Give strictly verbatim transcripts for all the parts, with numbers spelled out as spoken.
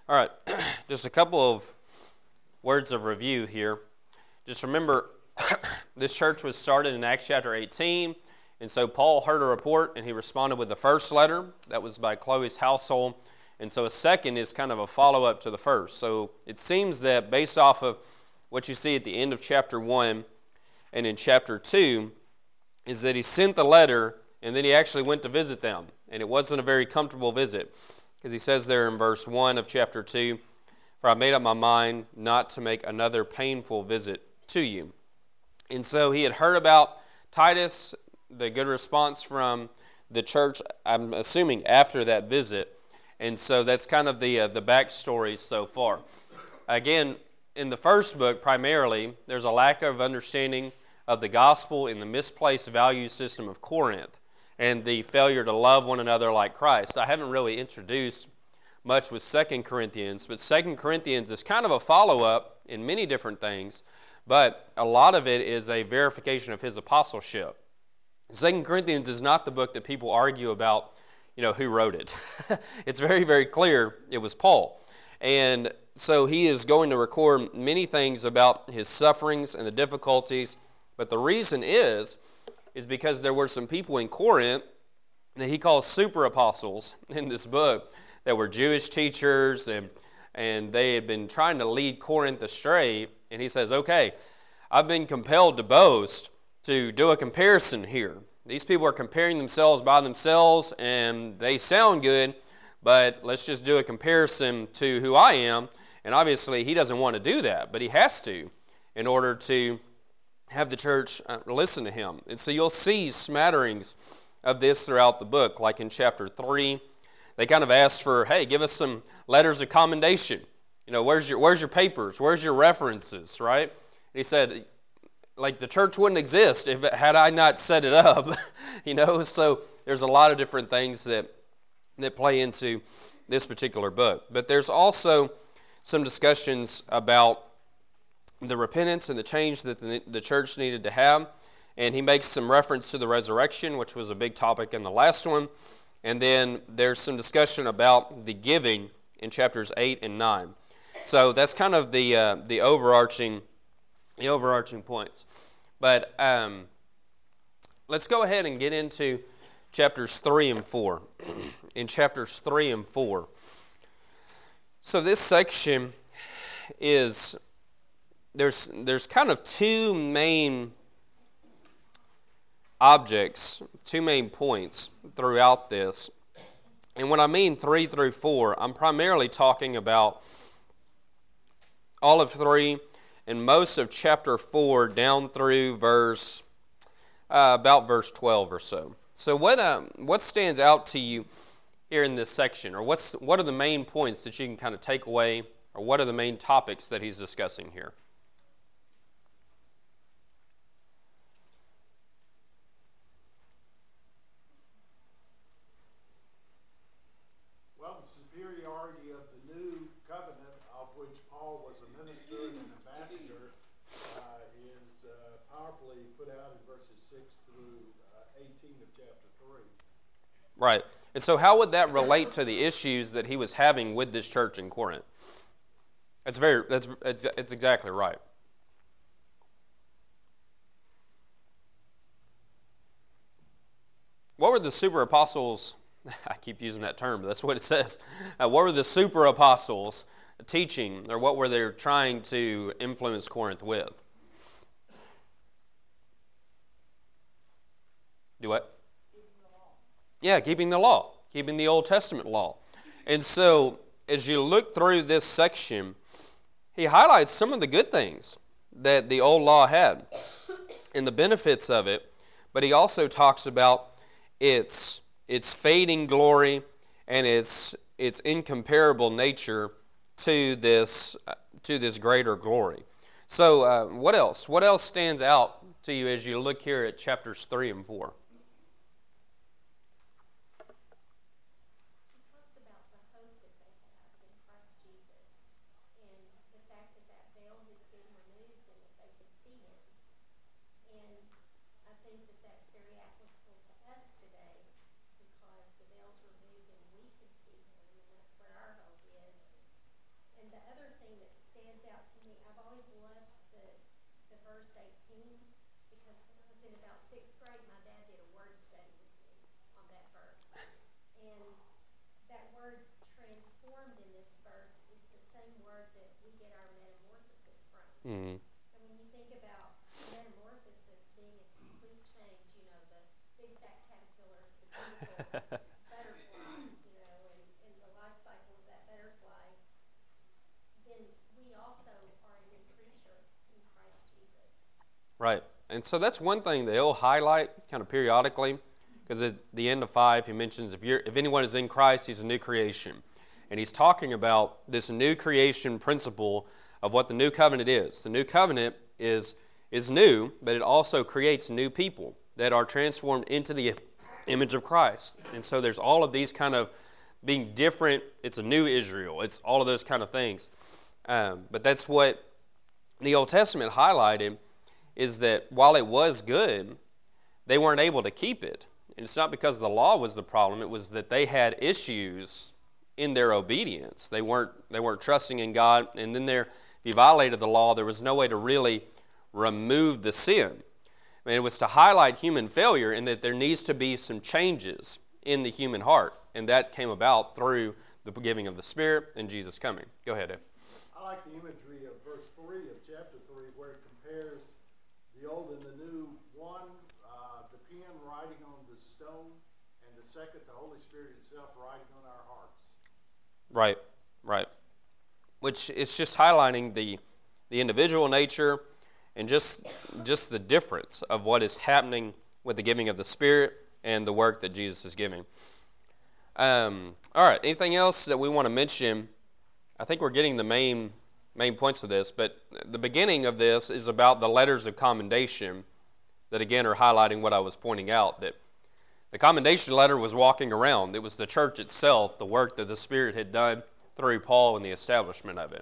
All right, just a couple of words of review here. Just remember, this church was started in Acts chapter eighteen, and so Paul heard a report, and he responded with the first letter. That was by Chloe's household, and so a second is kind of a follow-up to the first. So it seems that based off of what you see at the end of chapter one and in chapter two, is that he sent the letter, and then he actually went to visit them, and it wasn't a very comfortable visit. Because he says there in verse one of chapter two, "For I made up my mind not to make another painful visit to you." And so he had heard about Titus, the good response from the church, I'm assuming after that visit. And so that's kind of the, uh, the backstory so far. Again, in the first book, primarily, there's a lack of understanding of the gospel in the misplaced value system of Corinth, and the failure to love one another like Christ. I haven't really introduced much with Second Corinthians, but Second Corinthians is kind of a follow-up in many different things, but a lot of it is a verification of his apostleship. Second Corinthians is not the book that people argue about, you know, who wrote it. It's very, very clear it was Paul. And so he is going to record many things about his sufferings and the difficulties, but the reason is, is because there were some people in Corinth that he calls super apostles in this book that were Jewish teachers, and, and they had been trying to lead Corinth astray. And he says, okay, I've been compelled to boast to do a comparison here. These people are comparing themselves by themselves, and they sound good, but let's just do a comparison to who I am. And obviously he doesn't want to do that, but he has to in order to have the church uh, listen to him. And so you'll see smatterings of this throughout the book, like in chapter three. They kind of asked for, hey, give us some letters of commendation. You know, where's your where's your papers? Where's your references, right? And he said, like, the church wouldn't exist if it, had I not set it up. You know, so there's a lot of different things that that play into this particular book. But there's also some discussions about the repentance and the change that the, the church needed to have. And he makes some reference to the resurrection, which was a big topic in the last one. And then there's some discussion about the giving in chapters eight and nine. So that's kind of the uh, the overarching the overarching points. But um, let's go ahead and get into chapters three and four. In chapters three and four. So this section is... There's there's kind of two main objects, two main points throughout this. And when I mean three through four, I'm primarily talking about all of three and most of chapter four down through verse, uh, about verse twelve or so. So what uh, what stands out to you here in this section? Or what's what are the main points that you can kind of take away? Or what are the main topics that he's discussing here? Right. And so how would that relate to the issues that he was having with this church in Corinth? That's very that's it's, it's exactly right. What were the super apostles? I keep using that term, but that's what it says. Uh, what were the super apostles teaching, or what were they trying to influence Corinth with? Do what? Yeah, keeping the law, keeping the Old Testament law. And so, as you look through this section, he highlights some of the good things that the old law had and the benefits of it, but he also talks about its its fading glory and its its incomparable nature to this uh, to this greater glory. So, uh, what else? What else stands out to you as you look here at chapters three and four? that word transformed in this verse is the same word that we get our metamorphosis from. Mm-hmm. And when you think about metamorphosis being a complete change, you know, the big fat caterpillars, the beautiful butterfly, you know, and, and the life cycle of that butterfly, then we also are a new creature in Christ Jesus. Right. And so that's one thing that he'll highlight kind of periodically, because at the end of five, he mentions if you're if anyone is in Christ, he's a new creation. And he's talking about this new creation principle of what the new covenant is. The new covenant is, is new, but it also creates new people that are transformed into the image of Christ. And so there's all of these kind of being different. It's a new Israel. It's all of those kind of things. Um, but that's what the Old Testament highlighted, is that while it was good, they weren't able to keep it. And it's not because the law was the problem. It was that they had issues in their obedience. They weren't they weren't trusting in God. And then there, if you violated the law, there was no way to really remove the sin. I mean, it was to highlight human failure and that there needs to be some changes in the human heart. And that came about through the giving of the Spirit and Jesus coming. Go ahead, Ed. I like the imagery of verse three of chapter three, where it compares the old and the new. One, uh, the pen writing on the stone, and the second, the Holy Spirit itself writing on our hearts. Right, right. Which is just highlighting the the individual nature and just just the difference of what is happening with the giving of the Spirit and the work that Jesus is giving. Um, all right, anything else that we want to mention? I think we're getting the main main points of this, but the beginning of this is about the letters of commendation that again are highlighting what I was pointing out, that the commendation letter was walking around. It was the church itself, the work that the Spirit had done through Paul and the establishment of it.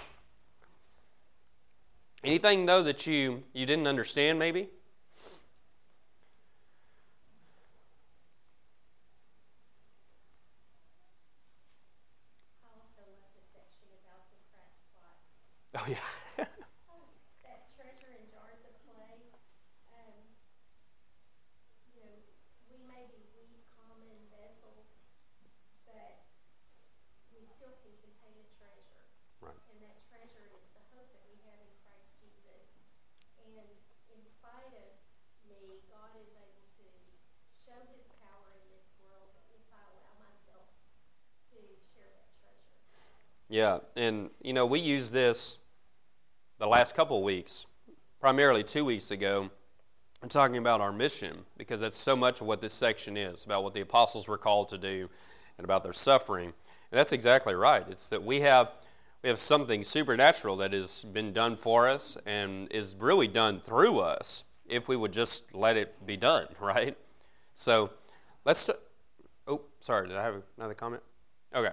Anything, though, that you, you didn't understand, maybe? I also love the section about the cracked pots. Oh, yeah. That treasure in jars of clay. Um, you know, we may be weak, common vessels, but we still can contain a treasure. Right. And that treasure is the hope that we have in Christ Jesus. And in spite of me, God is able to show His power in this world if I allow myself to share that treasure. Yeah, and, you know, we use this the last couple of weeks, primarily two weeks ago, I'm talking about our mission, because that's so much of what this section is, about what the apostles were called to do and about their suffering. And that's exactly right. It's that we have we have something supernatural that has been done for us and is really done through us if we would just let it be done, right? So let's, oh, sorry, did I have another comment? Okay.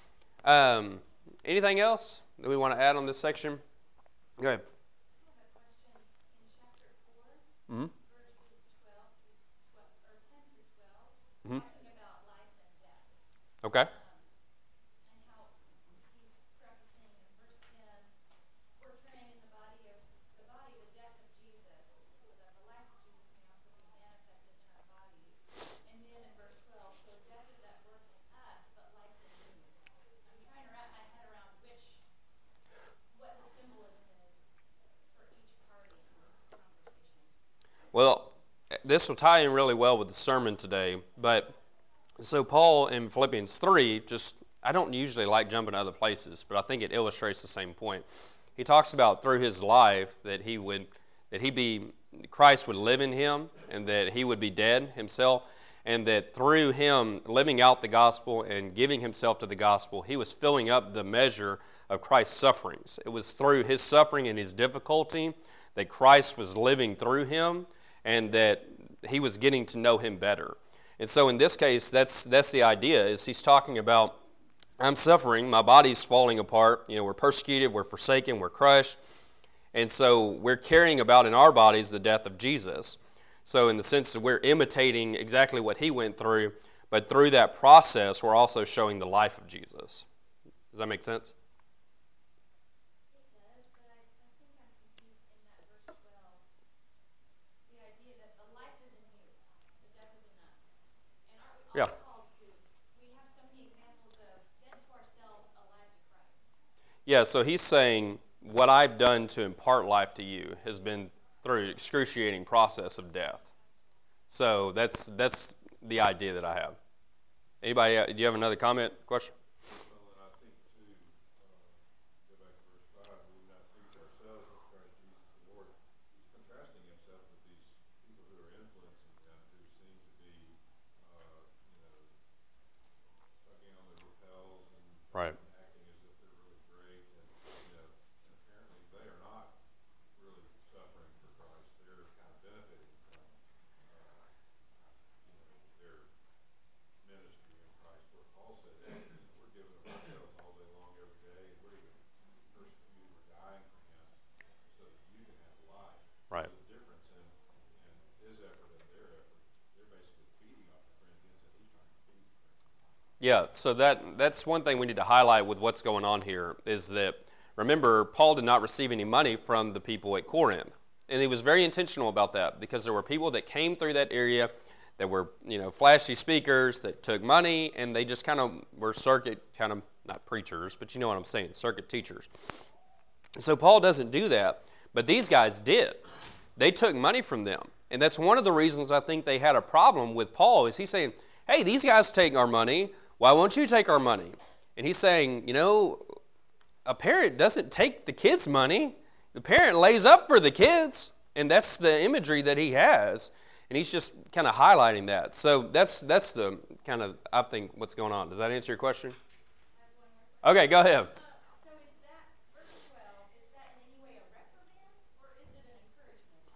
Um, anything else that we want to add on this section? Go ahead. I have a question in chapter four, Mm-hmm. verses twelve through twelve, or ten through twelve, Mm-hmm. talking about life and death. Okay. Um, and how he's prefacing in verse ten, we're carrying in the body of the body the death of Jesus, so that the life of Jesus may also be manifested in our bodies. And then in verse twelve, so death is at work in us, but life is in you. I'm trying to wrap my head around which, what the symbolism is for each party in this conversation. Well, this will tie in really well with the sermon today, but so Paul in Philippians three, just, I don't usually like jumping to other places, but I think it illustrates the same point. He talks about through his life that he would, that he be, Christ would live in him, and that he would be dead himself, and that through him living out the gospel and giving himself to the gospel, he was filling up the measure of Christ's sufferings. It was through his suffering and his difficulty that Christ was living through him, and that he was getting to know him better. And so in this case, that's that's the idea, is he's talking about, I'm suffering, my body's falling apart, you know, we're persecuted, we're forsaken, we're crushed, and so we're carrying about in our bodies the death of Jesus. So in the sense that we're imitating exactly what he went through, but through that process, we're also showing the life of Jesus. Does that make sense? It does, but I, I think I'm confused in that verse twelve. The idea that the life is in you, the death is in us. And aren't we all Yeah. called to, we have so many examples Yeah, so he's saying, what I've done to impart life to you has been through excruciating process of death. So that's that's the idea that I have. Anybody, uh, do you have another comment, question? Well, and I think, too, uh, go back to verse five, we do not preach ourselves, but Christ Jesus the Lord. He's contrasting himself with these people who are influencing him, who seem to be, uh, you know, tugging on their lapels and Right. acting as if they're really great, and, you know, and apparently they are not really suffering for Christ. They're kind of benefiting from, uh, you know, their ministry in Christ, where Paul said, hey, we're giving of ourselves all day long, every day, and we're even persecuted, we're dying for him, so that you can have life. Right. So the difference in, in his effort and their effort, they're basically feeding off the Corinthians, and he's trying to feed the Corinthians. Yeah, so that that's one thing we need to highlight with what's going on here is that, remember, Paul did not receive any money from the people at Corinth. And he was very intentional about that because there were people that came through that area that were, you know, flashy speakers that took money, and they just kind of were circuit, kind of, not preachers, but you know what I'm saying, circuit teachers. So Paul doesn't do that, but these guys did. They took money from them. And that's one of the reasons I think they had a problem with Paul is he's saying, hey, these guys take our money. Why won't you take our money? And he's saying, you know, a parent doesn't take the kids' money. The parent lays up for the kids. And that's the imagery that he has. And he's just kind of highlighting that. So that's that's the kind of, I think, what's going on. Does that answer your question? Okay, go ahead. Uh, so is that, verse twelve, is that in any way a reprimand, or is it an encouragement?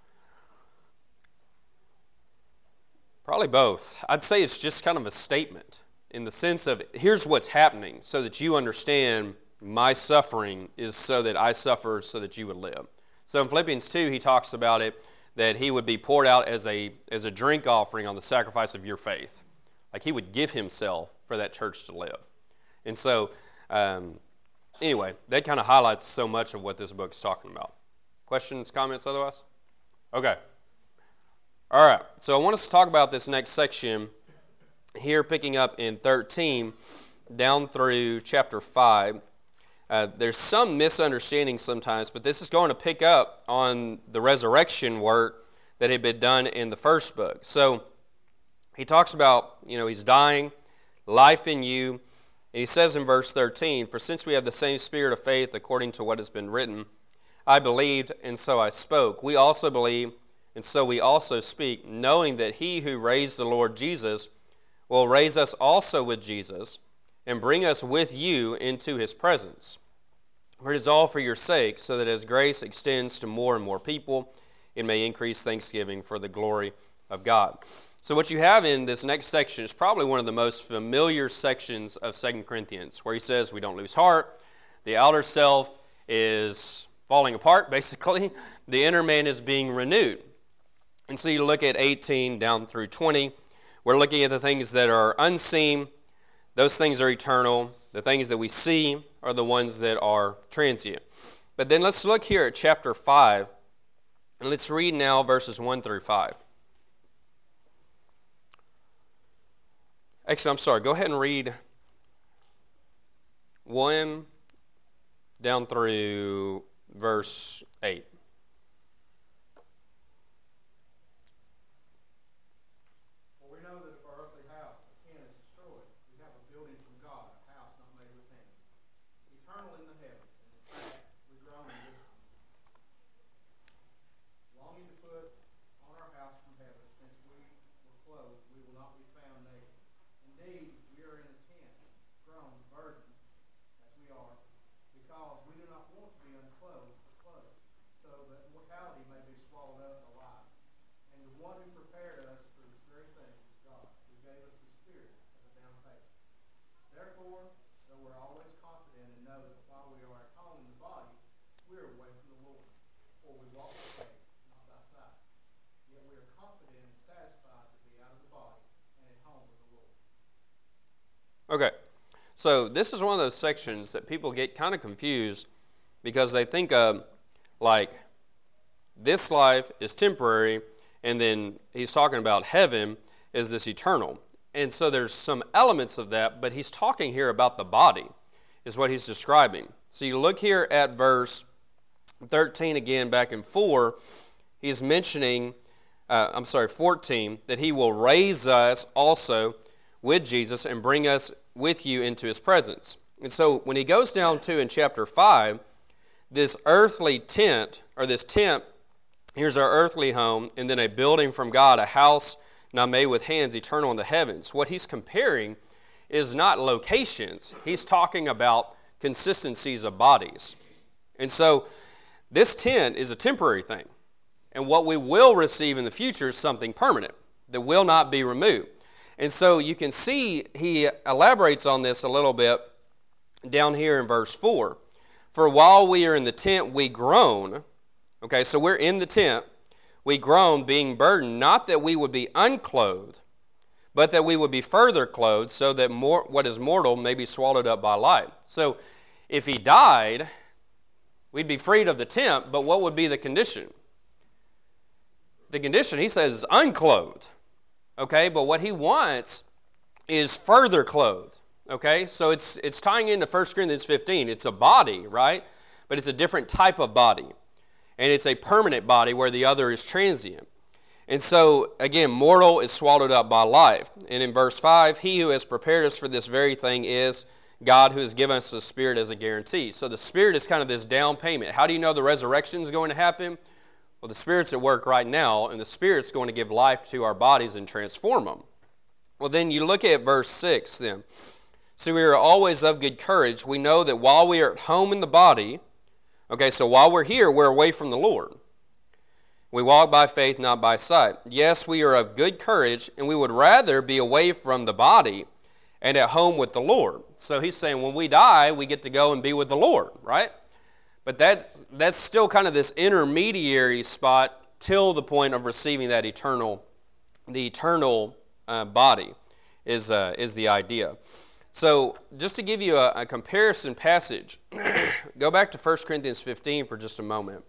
Probably both. I'd say it's just kind of a statement in the sense of, here's what's happening so that you understand my suffering is so that I suffer so that you would live. So in Philippians two, he talks about it, that he would be poured out as a as a drink offering on the sacrifice of your faith. Like he would give himself for that church to live. And so, um, anyway, that kind of highlights so much of what this book is talking about. Questions, comments, otherwise? Okay. All right, so I want us to talk about this next section here, picking up in thirteen down through chapter five. Uh, there's some misunderstanding sometimes, but this is going to pick up on the resurrection work that had been done in the first book. So he talks about, you know, he's dying, life in you, and he says in verse thirteen, for since we have the same spirit of faith according to what has been written, I believed, and so I spoke. We also believe, and so we also speak, knowing that he who raised the Lord Jesus will raise us also with Jesus and bring us with you into his presence. For it is all for your sake, so that as grace extends to more and more people, it may increase thanksgiving for the glory of God. So what you have in this next section is probably one of the most familiar sections of Second Corinthians, where he says we don't lose heart, the outer self is falling apart, basically, the inner man is being renewed. And so you look at eighteen down through twenty, we're looking at the things that are unseen. Those things are eternal. The things that we see are the ones that are transient. But then let's look here at chapter five, and let's read now verses one through five. Actually, I'm sorry. Go ahead and read one down through verse eight. Okay, so this is one of those sections that people get kind of confused because they think of, like, this life is temporary, and then he's talking about heaven is this eternal. And so there's some elements of that, but he's talking here about the body, is what he's describing. So you look here at verse thirteen again, back in four, he's mentioning, uh, I'm sorry, fourteen, that he will raise us also with Jesus and bring us with you into his presence. And so when he goes down to in chapter five, this earthly tent, or this tent, here's our earthly home, and then a building from God, a house not made with hands, eternal in the heavens. What he's comparing is not locations. He's talking about consistencies of bodies. And so this tent is a temporary thing. And what we will receive in the future is something permanent that will not be removed. And so you can see he elaborates on this a little bit down here in verse four. For while we are in the tent, we groan. Okay, so we're in the tent. We groan, being burdened, not that we would be unclothed, but that we would be further clothed, so that more, what is mortal may be swallowed up by life. So if he died, we'd be freed of the tent, but what would be the condition? The condition, he says, is unclothed. Okay, but what he wants is further clothed. Okay, so it's it's tying into First Corinthians fifteen. It's a body, right? But it's a different type of body. And it's a permanent body where the other is transient. And so, again, mortal is swallowed up by life. And in verse five, he who has prepared us for this very thing is God, who has given us the Spirit as a guarantee. So the Spirit is kind of this down payment. How do you know the resurrection is going to happen? Well, the Spirit's at work right now, and the Spirit's going to give life to our bodies and transform them. Well, then you look at verse six then. So we are always of good courage. We know that while we are at home in the body, okay, so while we're here, we're away from the Lord. We walk by faith, not by sight. Yes, we are of good courage, and we would rather be away from the body and at home with the Lord. So he's saying when we die, we get to go and be with the Lord, right? But that's, that's still kind of this intermediary spot till the point of receiving that eternal, the eternal uh, body is, uh, is the idea. So just to give you a, a comparison passage, go back to First Corinthians fifteen for just a moment.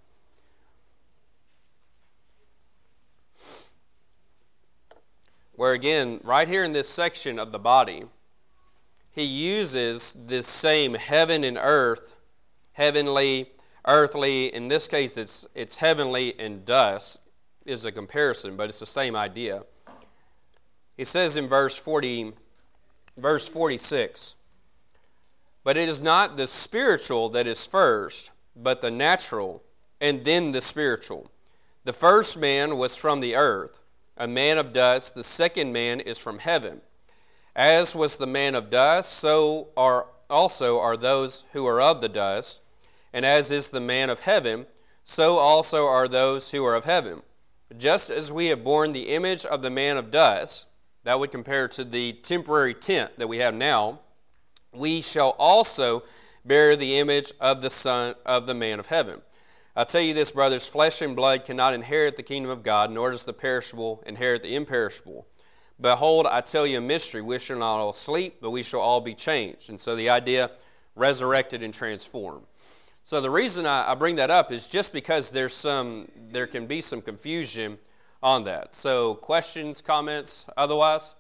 Where again, right here in this section of the body, he uses this same heaven and earth, heavenly, earthly, in this case it's, it's heavenly and dust is a comparison, but it's the same idea. He says in verse forty, Verse forty-six, but it is not the spiritual that is first, but the natural, and then the spiritual. The first man was from the earth, a man of dust. The second man is from heaven. As was the man of dust, so are also are those who are of the dust. And as is the man of heaven, so also are those who are of heaven. Just as we have borne the image of the man of dust, that would compare to the temporary tent that we have now, we shall also bear the image of the Son of the man of heaven. I tell you this, brothers, flesh and blood cannot inherit the kingdom of God, nor does the perishable inherit the imperishable. Behold, I tell you a mystery. We shall not all sleep, but we shall all be changed. And so the idea, resurrected and transformed. So the reason I, I bring that up is just because there's some, there can be some confusion on that. So questions, comments, otherwise?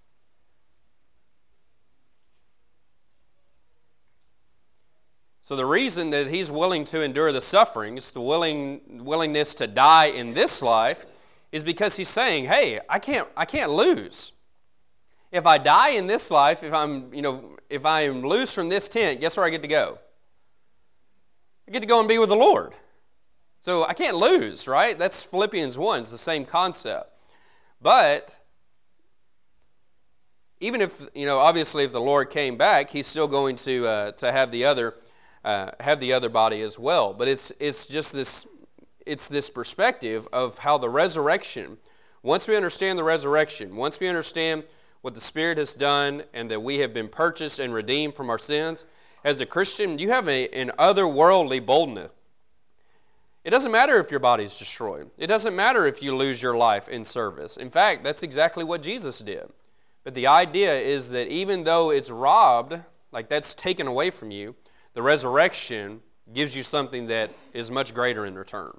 So the reason that he's willing to endure the sufferings, the willing willingness to die in this life, is because he's saying, hey, I can't I can't lose. If I die in this life, if I'm, you know, if I am loose from this tent, guess where I get to go? I get to go and be with the Lord. So I can't lose, right? That's Philippians one. It's the same concept. But even if, you know, obviously if the Lord came back, he's still going to uh, to have the other uh, have the other body as well. But it's it's just this it's this perspective of how the resurrection. Once we understand the resurrection, once we understand what the Spirit has done, and that we have been purchased and redeemed from our sins, as a Christian, you have a, an otherworldly boldness. It doesn't matter if your body is destroyed. It doesn't matter if you lose your life in service. In fact, that's exactly what Jesus did. But the idea is that even though it's robbed, like that's taken away from you, the resurrection gives you something that is much greater in return.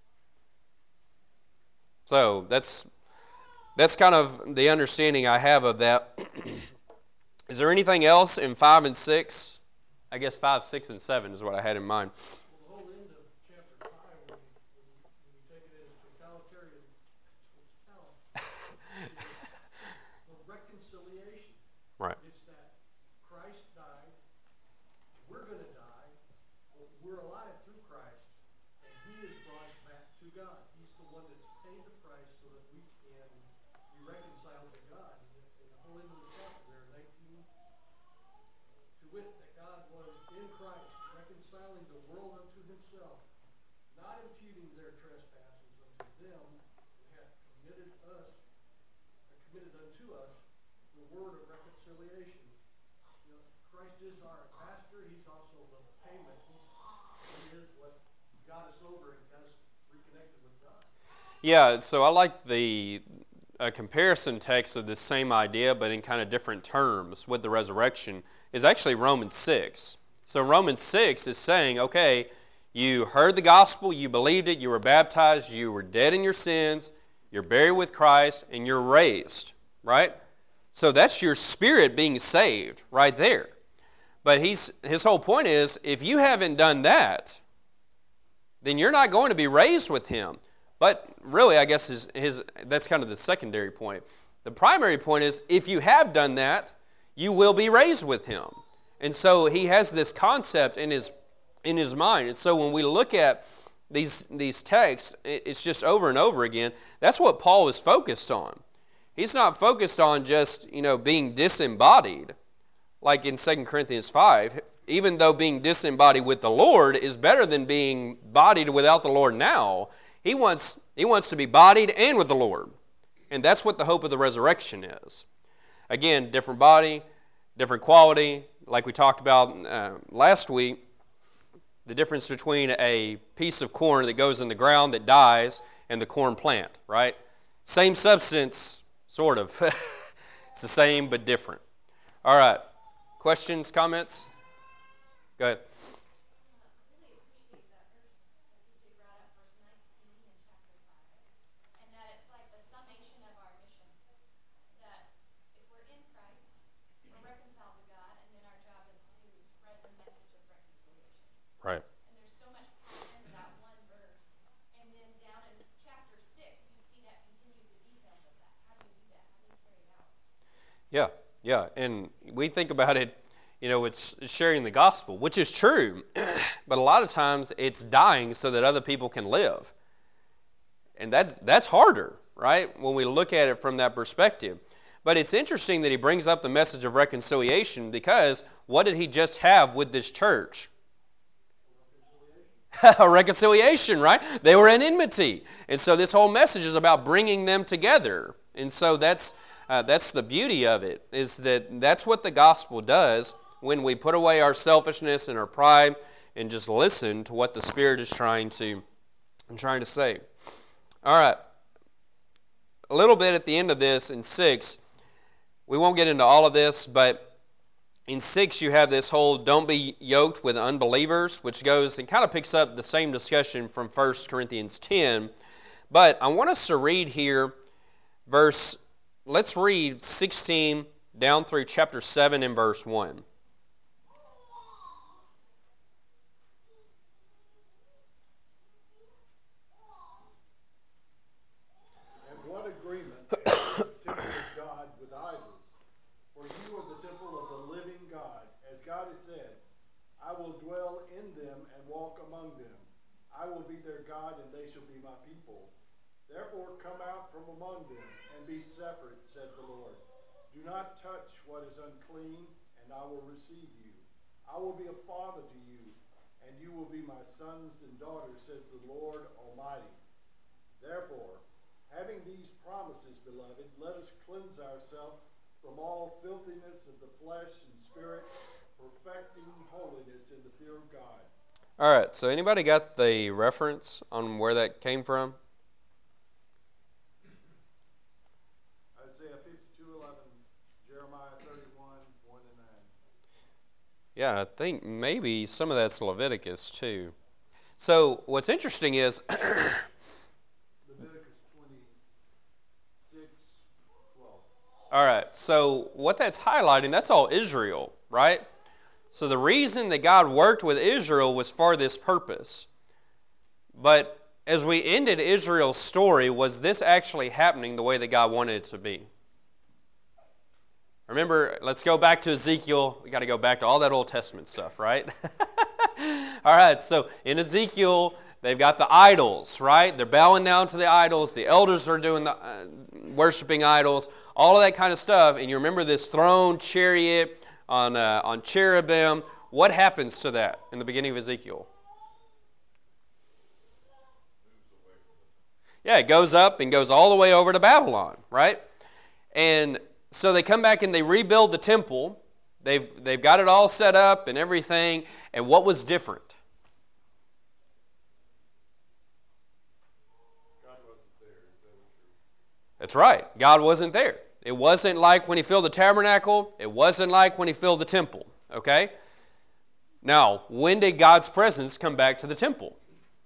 So that's that's kind of the understanding I have of that. Is there anything else in five and six? I guess five, six, and seven is what I had in mind. Well, the whole end of chapter five, when you, when you, when you take it as totalitarian account, is the reconciliation. Right. It's that Christ died, we're going to die, but we're alive through Christ, and He is brought us back to God. He's the one that's paid the price so that we can be reconciled to God. And the, and the whole end of the chapter there, nineteen, to wit, that God was in Christ, reconciling the world unto Himself, not imputing their trespasses unto them, and hath committed us, or committed unto us, the word of reconciliation. You know, Christ is our master. He's also the payment. He's, he is what got us over and got us reconnected with God. Yeah, so I like the a comparison text of the same idea, but in kind of different terms with the resurrection, is actually Romans six. So Romans six is saying, okay, you heard the gospel, you believed it, you were baptized, you were dead in your sins, you're buried with Christ, and you're raised, right? So that's your spirit being saved right there. But he's his whole point is, if you haven't done that, then you're not going to be raised with Him. But really, I guess his, his that's kind of the secondary point. The primary point is, if you have done that, you will be raised with Him. And so he has this concept in his in his mind. And so when we look at these these texts, it's just over and over again. That's what Paul is focused on. He's not focused on just, you know, being disembodied, like in Second Corinthians five. Even though being disembodied with the Lord is better than being bodied without the Lord now, he wants he wants to be bodied and with the Lord. And that's what the hope of the resurrection is. Again, different body, different quality. Like we talked about uh, last week, the difference between a piece of corn that goes in the ground that dies and the corn plant, right? Same substance, sort of. It's the same but different. All right. Questions, comments? Go ahead. really appreciate that verse that D J brought up, verse nineteen in chapter five, and that it's like the summation of our mission. That if we're in Christ, we're reconciled to God, and then our job is to spread the message of reconciliation. Right. And there's so much power into that one verse. And then down in chapter six, you see that continue the details of that. How do you do that? How do you carry it out? Yeah, yeah. And we think about it, you know, it's sharing the gospel, which is true, but a lot of times it's dying so that other people can live. And that's that's harder, right, when we look at it from that perspective. But it's interesting that he brings up the message of reconciliation, because what did he just have with this church? A reconciliation, right? They were in enmity. And so this whole message is about bringing them together. And so that's uh, that's the beauty of it, is that that's what the gospel does when we put away our selfishness and our pride and just listen to what the Spirit is trying to, trying to say. All right. A little bit at the end of this in six, we won't get into all of this, but in six you have this whole don't be yoked with unbelievers, which goes and kind of picks up the same discussion from First Corinthians ten. But I want us to read here verse, let's read sixteen down through chapter seven and verse one. And what agreement has the temple of God with idols? For you are the temple of the living God. As God has said, I will dwell in them and walk among them. I will be their God, and they shall be my people. Therefore come out from among them and be separate, said the Lord. Do not touch what is unclean, and I will receive you. I will be a father to you, and you will be my sons and daughters, says the Lord Almighty. Therefore, having these promises, beloved, let us cleanse ourselves from all filthiness of the flesh and spirit, perfecting holiness in the fear of God. All right, so anybody got the reference on where that came from? Isaiah fifty-two eleven, Jeremiah thirty-one one and nine. Yeah, I think maybe some of that's Leviticus too. So what's interesting is Leviticus twenty-six twelve. all right, so what that's highlighting, that's all Israel, right? So the reason that God worked with Israel was for this purpose. But as we ended Israel's story, was this actually happening the way that God wanted it to be? Remember, let's go back to Ezekiel. We got to go back to all that Old Testament stuff, right? All right, so in Ezekiel, they've got the idols, right? They're bowing down to the idols. The elders are doing the uh, worshiping idols, all of that kind of stuff. And you remember this throne, chariot on uh, on cherubim. What happens to that in the beginning of Ezekiel? Yeah, it goes up and goes all the way over to Babylon, right? And so they come back and they rebuild the temple. They've, they've got it all set up and everything. And what was different? God wasn't there. Is that what you're... That's right. God wasn't there. It wasn't like when He filled the tabernacle. It wasn't like when He filled the temple. Okay? Now, when did God's presence come back to the temple?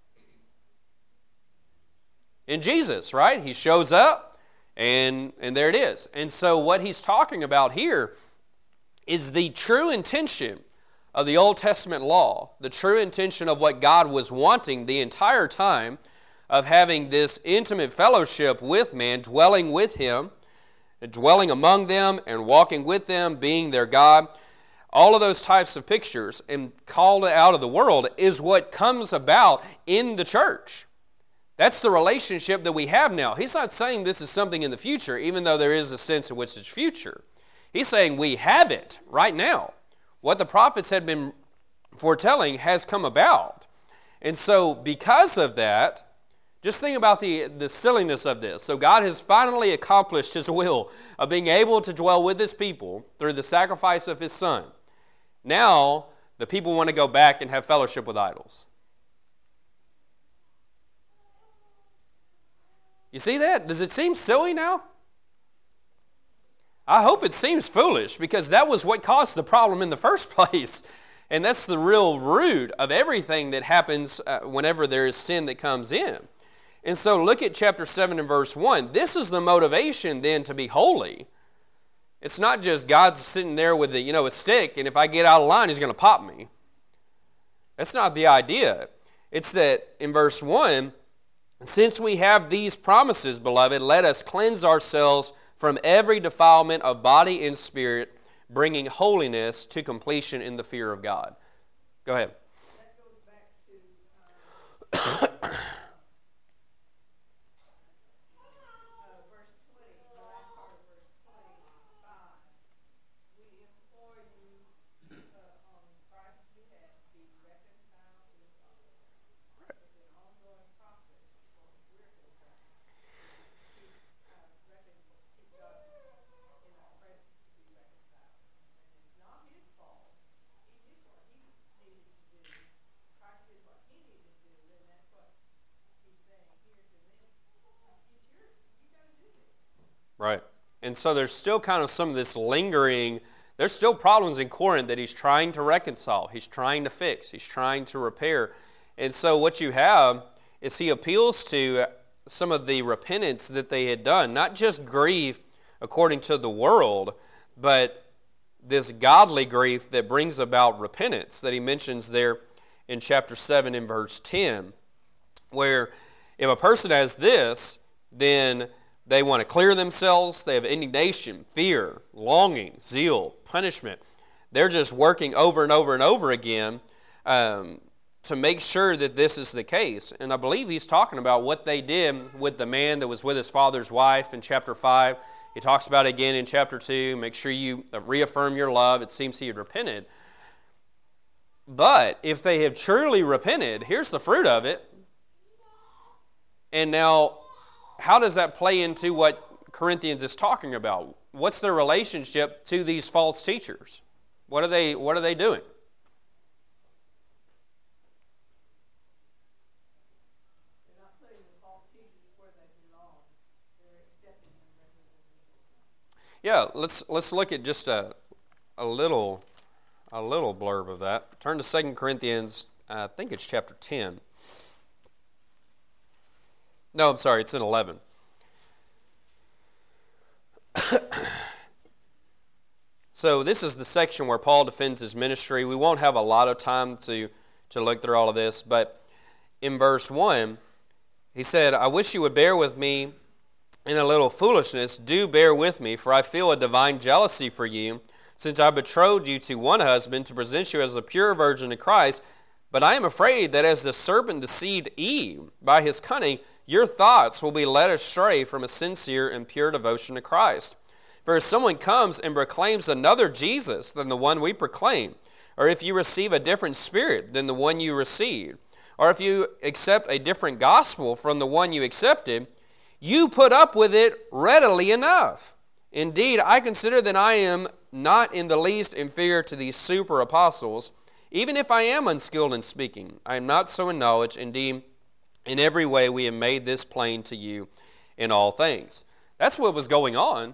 In Jesus, right? He shows up, and, and there it is. And so what He's talking about here is the true intention of the Old Testament law, the true intention of what God was wanting the entire time, of having this intimate fellowship with man, dwelling with Him, dwelling among them and walking with them, being their God. All of those types of pictures and called out of the world is what comes about in the church. That's the relationship that we have now. He's not saying this is something in the future, even though there is a sense in which it's future. He's saying we have it right now. What the prophets had been foretelling has come about. And so because of that, just think about the, the silliness of this. So God has finally accomplished His will of being able to dwell with His people through the sacrifice of His Son. Now, the people want to go back and have fellowship with idols. You see that? Does it seem silly now? I hope it seems foolish, because that was what caused the problem in the first place. And that's the real root of everything that happens uh, whenever there is sin that comes in. And so look at chapter seven and verse one. This is the motivation then to be holy. It's not just God's sitting there with the, you know, a stick, and if I get out of line, He's going to pop me. That's not the idea. It's that in verse one, since we have these promises, beloved, let us cleanse ourselves from every defilement of body and spirit, bringing holiness to completion in the fear of God. Go ahead. That goes back to um, uh, verse twenty, the last part of verse twenty-five. We implore you uh, on Christ's behalf to be reconciled with God. It's an ongoing process for we're going to keep, uh, recon- keep God in our presence to be reconciled. And it's not His fault. He did what He needed to do. Christ did what He needed to do, and that's what He's saying here to them. It's yours. You got to do this. Right. And so there's still kind of some of this lingering, there's still problems in Corinth that He's trying to reconcile. He's trying to fix. He's trying to repair. And so what you have is He appeals to some of the repentance that they had done, not just grief according to the world, but this godly grief that brings about repentance that He mentions there in chapter seven and verse ten, where if a person has this, then they want to clear themselves. They have indignation, fear, longing, zeal, punishment. They're just working over and over and over again um, to make sure that this is the case. And I believe he's talking about what they did with the man that was with his father's wife in chapter five. He talks about it again in chapter two. Make sure you reaffirm your love. It seems he had repented. But if they have truly repented, here's the fruit of it. And now, how does that play into what Corinthians is talking about? What's their relationship to these false teachers? What are they, what are they doing? They're not putting the false teachers where they belong. They're accepting them rather than leaving them. Yeah, let's let's look at just a a little a little blurb of that. Turn to Second Corinthians, I think it's chapter ten. No, I'm sorry, it's in eleven. So this is the section where Paul defends his ministry. We won't have a lot of time to, to look through all of this, but in verse one, he said, I wish you would bear with me in a little foolishness. Do bear with me, for I feel a divine jealousy for you, since I betrothed you to one husband to present you as a pure virgin to Christ. But I am afraid that as the serpent deceived Eve by his cunning, your thoughts will be led astray from a sincere and pure devotion to Christ. For if someone comes and proclaims another Jesus than the one we proclaim, or if you receive a different spirit than the one you received, or if you accept a different gospel from the one you accepted, you put up with it readily enough. Indeed, I consider that I am not in the least inferior to these super apostles. Even if I am unskilled in speaking, I am not so in knowledge. Indeed, in every way we have made this plain to you in all things. That's what was going on,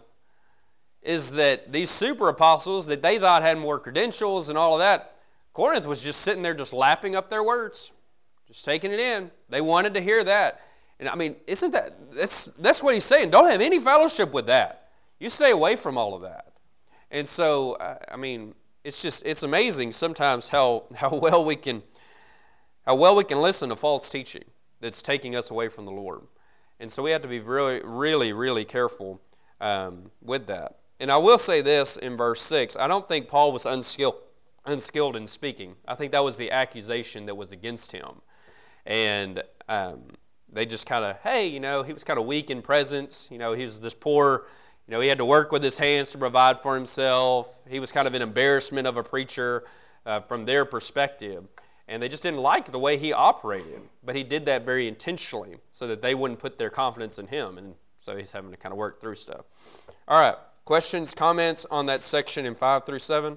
is that these super apostles that they thought had more credentials and all of that, Corinth was just sitting there just lapping up their words, just taking it in. They wanted to hear that. And I mean, isn't that, that's, that's what he's saying. Don't have any fellowship with that. You stay away from all of that. And so, uh, I mean, it's just, it's amazing sometimes how, how well we can, how well we can listen to false teaching that's taking us away from the Lord. And so we have to be really, really, really careful um, with that. And I will say this in verse six, I don't think Paul was unskilled, unskilled in speaking. I think that was the accusation that was against him. And um, they just kind of, hey, you know, he was kind of weak in presence. You know, he was this poor, you know, he had to work with his hands to provide for himself. He was kind of an embarrassment of a preacher uh, from their perspective. And they just didn't like the way he operated. But he did that very intentionally so that they wouldn't put their confidence in him. And so he's having to kind of work through stuff. All right, questions, comments on that section in five through seven?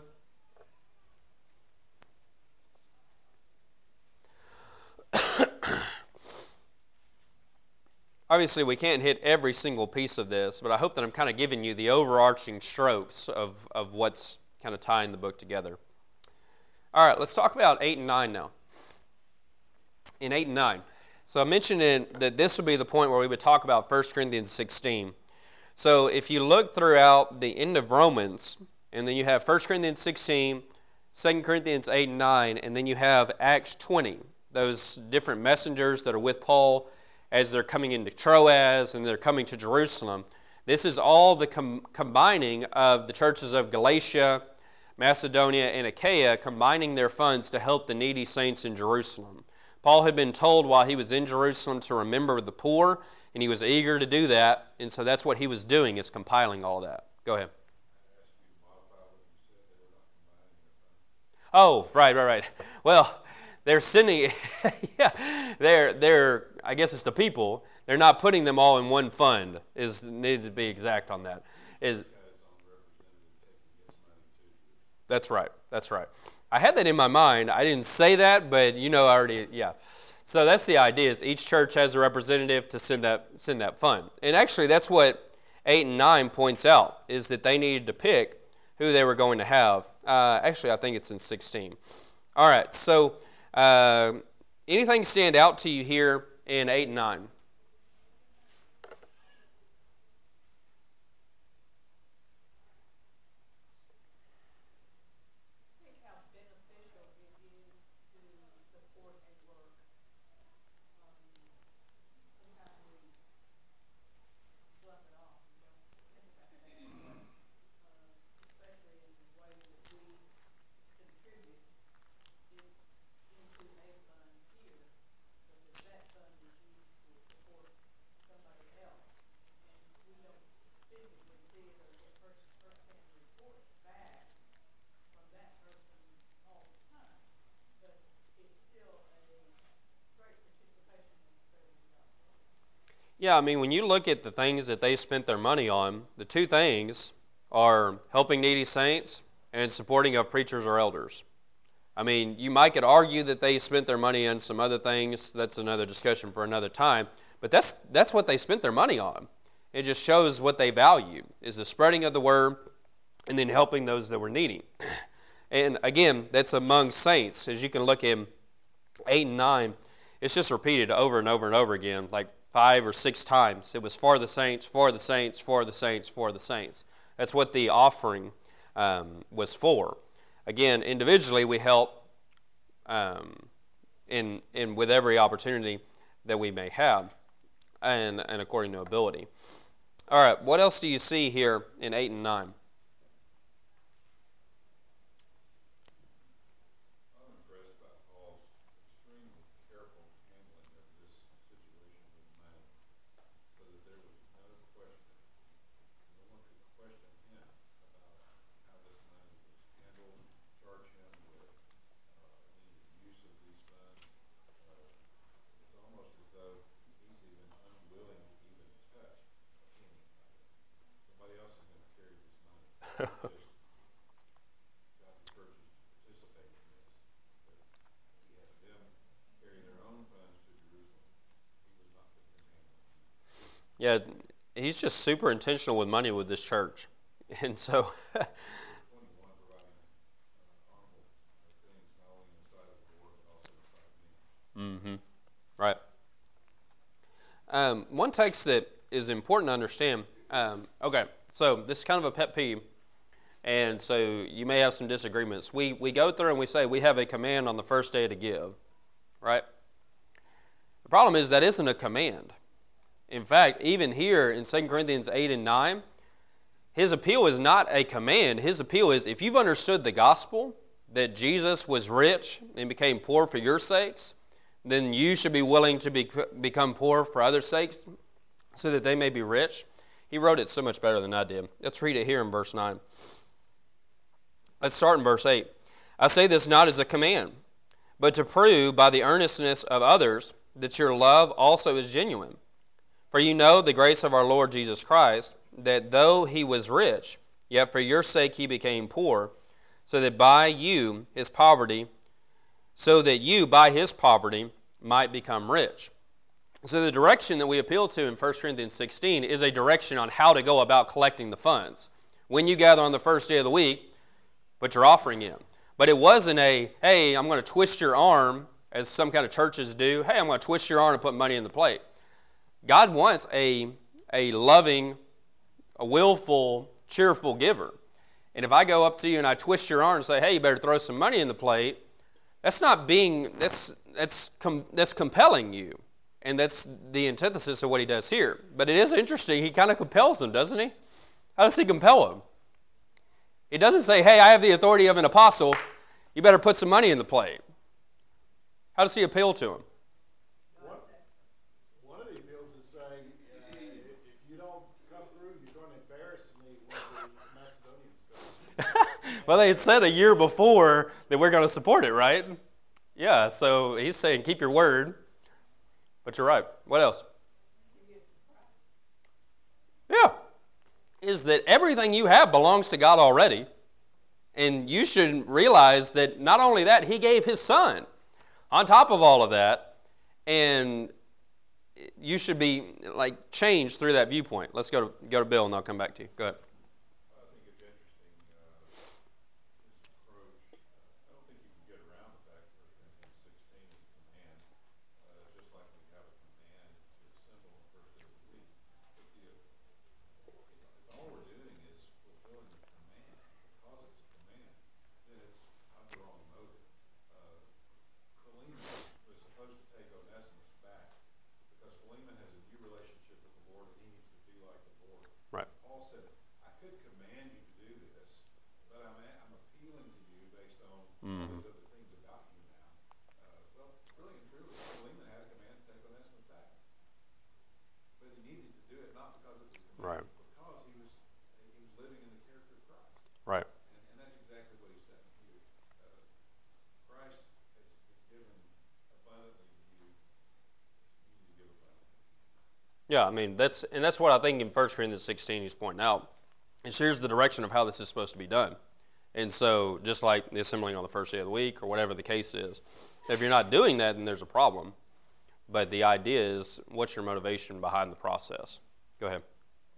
Obviously, we can't hit every single piece of this, but I hope that I'm kind of giving you the overarching strokes of, of what's kind of tying the book together. All right, let's talk about eight and nine now. In eight and nine. So I mentioned in, that this would be the point where we would talk about First Corinthians sixteen. So if you look throughout the end of Romans, and then you have First Corinthians sixteen, Second Corinthians eight and nine, and then you have Acts twenty, those different messengers that are with Paul as they're coming into Troas and they're coming to Jerusalem. This is all the com- combining of the churches of Galatia, Macedonia, and Achaia, combining their funds to help the needy saints in Jerusalem. Paul had been told while he was in Jerusalem to remember the poor, and he was eager to do that, and so that's what he was doing, is compiling all of that. Go ahead. Oh, right, right, right. Well, they're sending, yeah, they're, they're, I guess it's the people, they're not putting them all in one fund, is needs to be exact on that. Is That's right, that's right. I had that in my mind. I didn't say that, but you know I already, yeah. So that's the idea, is each church has a representative to send that send that fund. And actually that's what eight and nine points out, is that they needed to pick who they were going to have. Uh, actually, I think it's in sixteen. All right, so uh, anything stand out to you here in eight and nine? Yeah, I mean, when you look at the things that they spent their money on, the two things are helping needy saints and supporting of preachers or elders. I mean, you might could argue that they spent their money on some other things. That's another discussion for another time. But that's that's what they spent their money on. It just shows what they value, is the spreading of the word and then helping those that were needy. And again, that's among saints. As you can look in eight and nine, it's just repeated over and over and over again, like five or six times. It was for the saints, for the saints, for the saints, for the saints. That's what the offering um, was for. Again, individually we help um, in in with every opportunity that we may have, and and according to ability. All right, what else do you see here in eight and nine? I'm impressed by Paul's extremely careful handling of this situation with money, so that there was no question. No one could question him about how this money was handled, charge him with uh, any use of these funds. Uh, it's almost as though he's even unwilling to even touch a penny of it. Somebody else is going to carry this money. Just got the churches to participate in this. But he had them carry their own funds to Jerusalem. He was not putting his hand on it. Yeah, he's just super intentional with money with this church, and so. twenty-one providing uh, honorable uh, things not only in the sight of the Lord but also in the sight of men. Mm-hmm. Right. Um, one text that is important to understand. Um, okay, so this is kind of a pet peeve, and so you may have some disagreements. We we go through and we say we have a command on the first day to give, right? The problem is that isn't a command. In fact, even here in Second Corinthians eight and nine, his appeal is not a command. His appeal is, if you've understood the gospel, that Jesus was rich and became poor for your sakes, then you should be willing to be, become poor for others' sakes so that they may be rich. He wrote it so much better than I did. Let's read it here in verse nine. Let's start in verse eight. I say this not as a command, but to prove by the earnestness of others that your love also is genuine. For you know the grace of our Lord Jesus Christ, that though he was rich, yet for your sake he became poor, so that by you his poverty, so that you by his poverty might become rich. So the direction that we appeal to in First Corinthians sixteen is a direction on how to go about collecting the funds. When you gather on the first day of the week, put your offering in. But it wasn't a, hey, I'm going to twist your arm, as some kind of churches do. Hey, I'm going to twist your arm and put money in the plate. God wants a, a loving, a willful, cheerful giver. And if I go up to you and I twist your arm and say, hey, you better throw some money in the plate, that's not being, that's that's com, that's compelling you. And that's the antithesis of what he does here. But it is interesting, he kind of compels them, doesn't he? How does he compel them? He doesn't say, hey, I have the authority of an apostle, you better put some money in the plate. How does he appeal to him? One, one of the appeals is saying, uh, if you don't come through, you're going to embarrass me when the Macedonians come. Well, they had said a year before that we're going to support it, right? Yeah, so he's saying keep your word. But you're right. What else? Yeah. Is that everything you have belongs to God already. And you should realize that not only that, he gave his son on top of all of that. And you should be like changed through that viewpoint. Let's go to go to Bill and I'll come back to you. Go ahead. I think it's interesting, uh, this approach. I don't think you can get around the fact that First Corinthians sixteen is a command, uh, just like we have a command to assemble on the first day of the week. But the, if all we're doing is fulfilling the command, because it's a command, then it's not the wrong motive. Uh, Philemon was supposed to take Onesimus back because Philemon has a new relationship with the Lord and he needs to be like the Lord. Right. Paul said, I could command you to do this, but I'm, I'm appealing to you based on Mm-hmm. all these other things about you now. Uh, well, really and truly, Philemon had a command to take Onesimus back. But he needed to do it not because it was a command, Right. because he was he was living in the character of Christ. Right. And, and that's exactly what he said here. Uh, Christ has given abundantly to you. You need to give abundantly. Yeah, I mean, that's and that's what I think in First Corinthians sixteen he's pointing out. And here's the direction of how this is supposed to be done. And so, just like the assembling on the first day of the week or whatever the case is, if you're not doing that, then there's a problem. But the idea is, what's your motivation behind the process? Go ahead.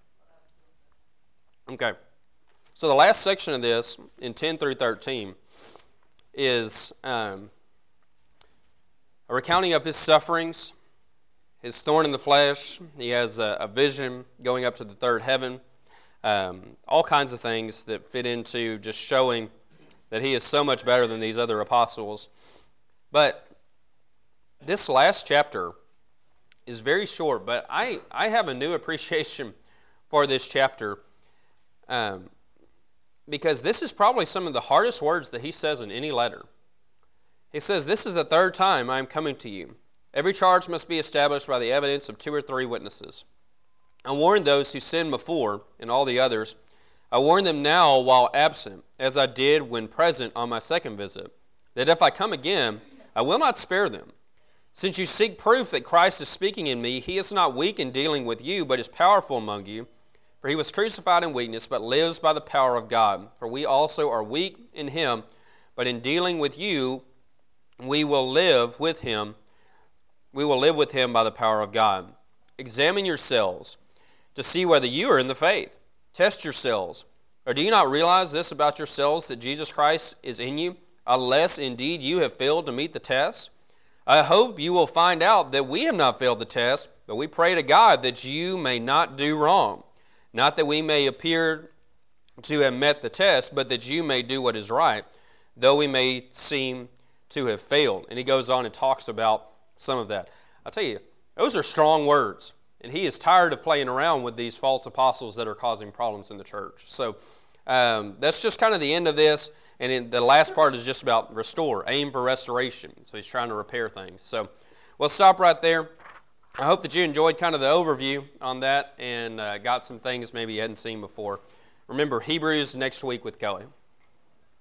Okay. So the last section of this, in ten through thirteen, is um, a recounting of his sufferings, his thorn in the flesh. He has a, a vision going up to the third heaven. um, all kinds of things that fit into just showing that he is so much better than these other apostles. But this last chapter is very short, but I, I have a new appreciation for this chapter um, because this is probably some of the hardest words that he says in any letter. He says, "This is the third time I am coming to you. Every charge must be established by the evidence of two or three witnesses. I warned those who sinned before and all the others. I warn them now while absent, as I did when present on my second visit, that if I come again, I will not spare them. Since you seek proof that Christ is speaking in me, he is not weak in dealing with you, but is powerful among you. For he was crucified in weakness, but lives by the power of God. For we also are weak in him, but in dealing with you, we will live with him. We will live with him by the power of God. Examine yourselves to see whether you are in the faith. Test yourselves. Or do you not realize this about yourselves, that Jesus Christ is in you, unless indeed you have failed to meet the test? I hope you will find out that we have not failed the test, but we pray to God that you may not do wrong. Not that we may appear to have met the test, but that you may do what is right, though we may seem to have failed." And he goes on and talks about some of that. I'll tell you, those are strong words. And he is tired of playing around with these false apostles that are causing problems in the church. So um, that's just kind of the end of this. And in the last part is just about restore, aim for restoration. So he's trying to repair things. So we'll stop right there. I hope that you enjoyed kind of the overview on that and uh, got some things maybe you hadn't seen before. Remember, Hebrews next week with Kelly.